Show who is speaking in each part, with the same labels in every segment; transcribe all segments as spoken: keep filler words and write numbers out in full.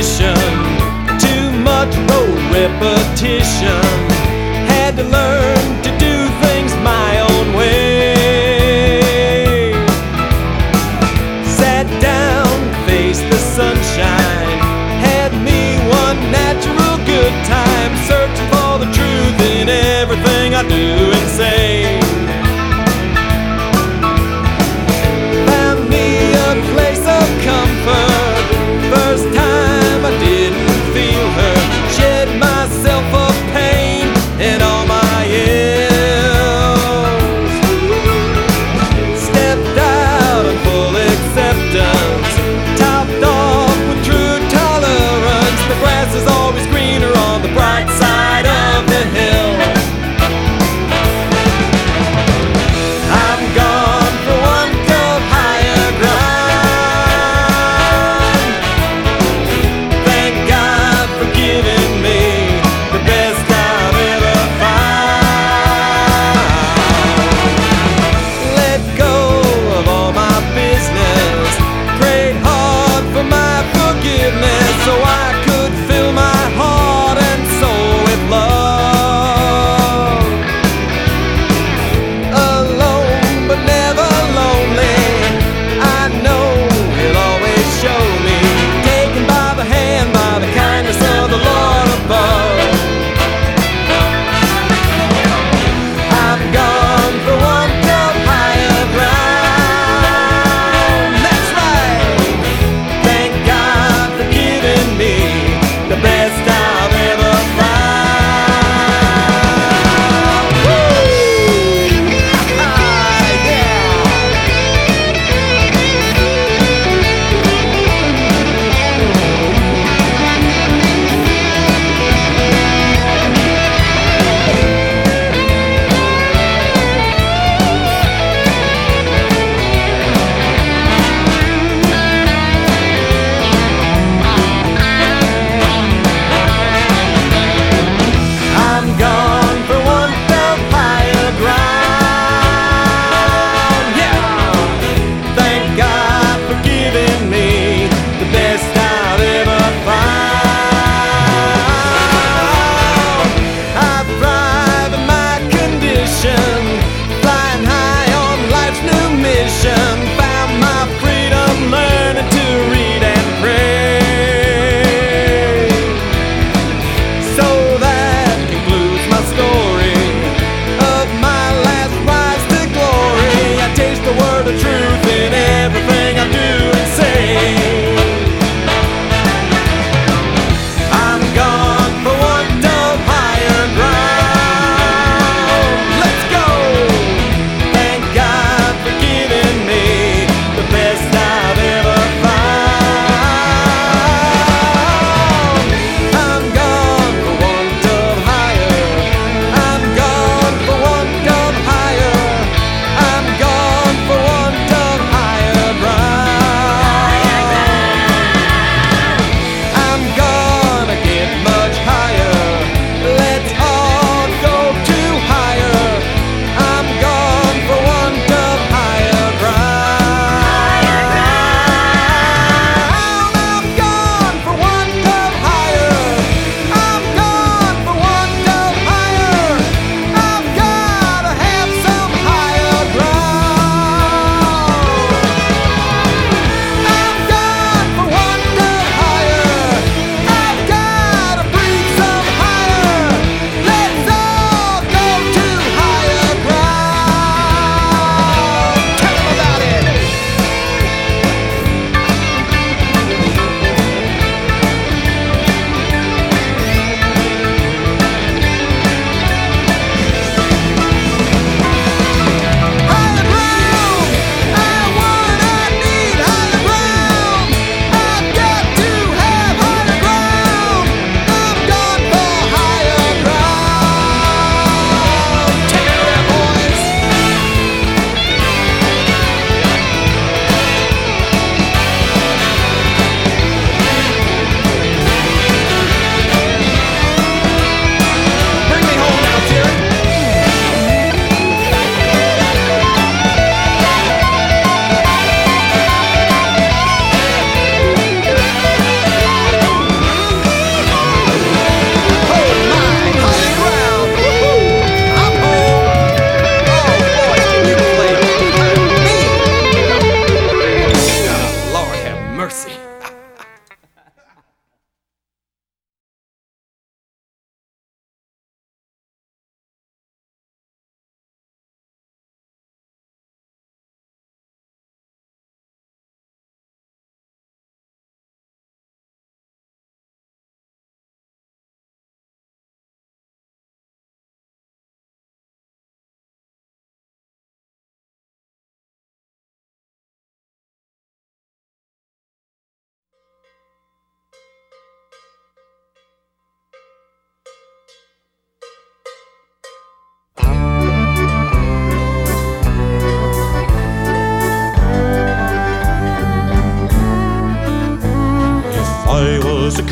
Speaker 1: ambition, too much road repetition. Had to learn to do things my own way. Sat down, faced the sunshine, had me one natural good time, searching for the truth in everything I do and say. Found me a place of comfort, first time I didn't feel hurt, shed myself of pain.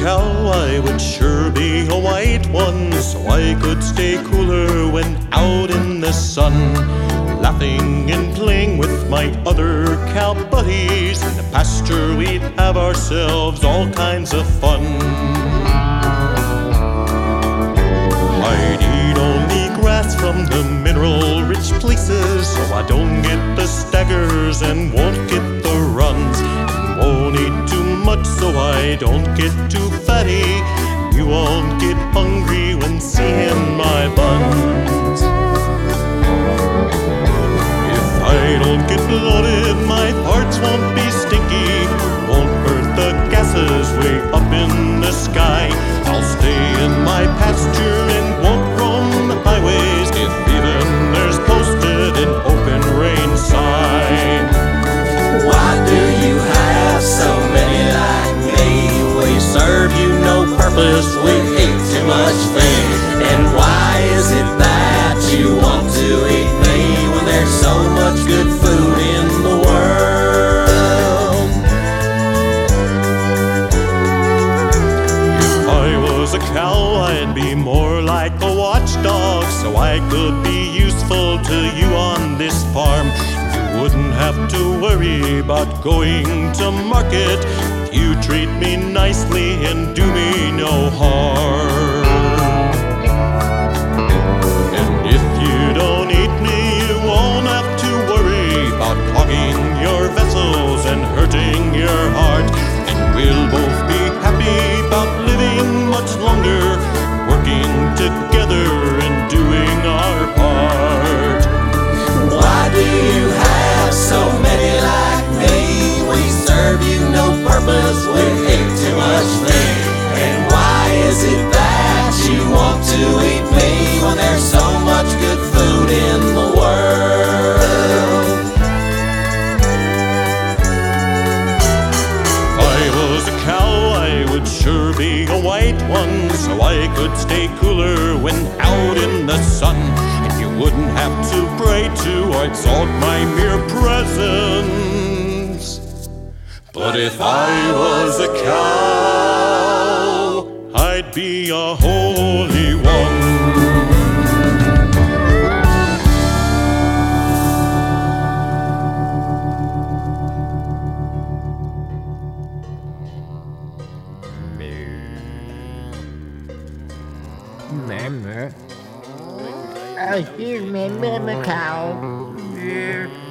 Speaker 1: cow, I would sure be a white one, so I could stay cooler when out in the sun, laughing and playing with my other cow buddies. In the pasture we'd have ourselves all kinds of fun. I'd eat only grass from the mineral-rich places, so I don't get the staggers and won't get the runs, and won't eat too much so I don't get too fatty. You won't get hungry when seeing my buns. If I don't get bloated, my parts won't be stinky, won't hurt the gases way up in the sky. I'll stay in my pasture and won't roam the highways, if even there's posted an open rain sign.
Speaker 2: Why do you have so many like me? We serve you no purpose, we eat too much feed. And why is it that you want to eat me when there's so much good food in the world?
Speaker 1: If I was a cow, I'd be more like a watchdog, so I could be useful to you on this farm. You wouldn't have to worry about going to market if you treat me nicely and do me no harm. And if you don't eat me, you won't have to worry about clogging your vessels and hurting your heart. And we'll both be happy about living much longer, working together and doing our part.
Speaker 2: Why do you have so many like me? We serve you no purpose, we eat too much feed. And why is it that you want to eat me when there's so much good food in the world?
Speaker 1: If I was a cow, I would sure be a white one, so I could stay cooler when out in the sun, and you wouldn't have to pray to or exalt my mere presence. But if I was a cow, I'd be a holy one.
Speaker 3: Meh, meh. Oh, excuse me, Mister Cow.